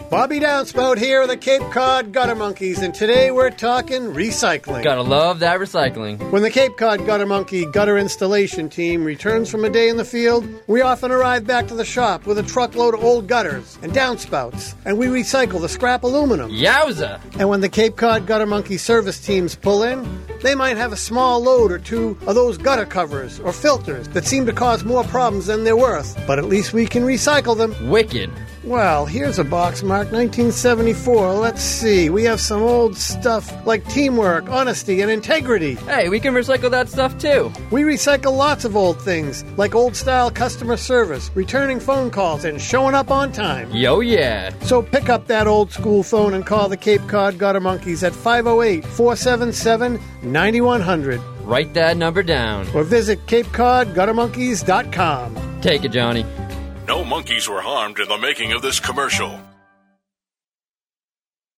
Bobby Downspout here, the Cape Cod Gutter Monkeys, and today we're talking recycling. Gotta love that recycling. When the Cape Cod Gutter Monkey gutter installation team returns from a day in the field, we often arrive back to the shop with a truckload of old gutters and downspouts, and we recycle the scrap aluminum. Yowza! And when the Cape Cod Gutter Monkey service teams pull in, they might have a small load or two of those gutter covers or filters that seem to cause more problems than they're worth. But at least we can recycle them. Wicked. Well, here's a box marked 1974. Let's see. We have some old stuff like teamwork, honesty, and integrity. Hey, we can recycle that stuff too. We recycle lots of old things, like old-style customer service, returning phone calls, and showing up on time. Yo, yeah. So pick up that old-school phone and call the Cape Cod Gutter Monkeys at 508-477-9100. Write that number down. Or visit CapeCodGutterMonkeys.com. Take it, Johnny. No monkeys were harmed in the making of this commercial.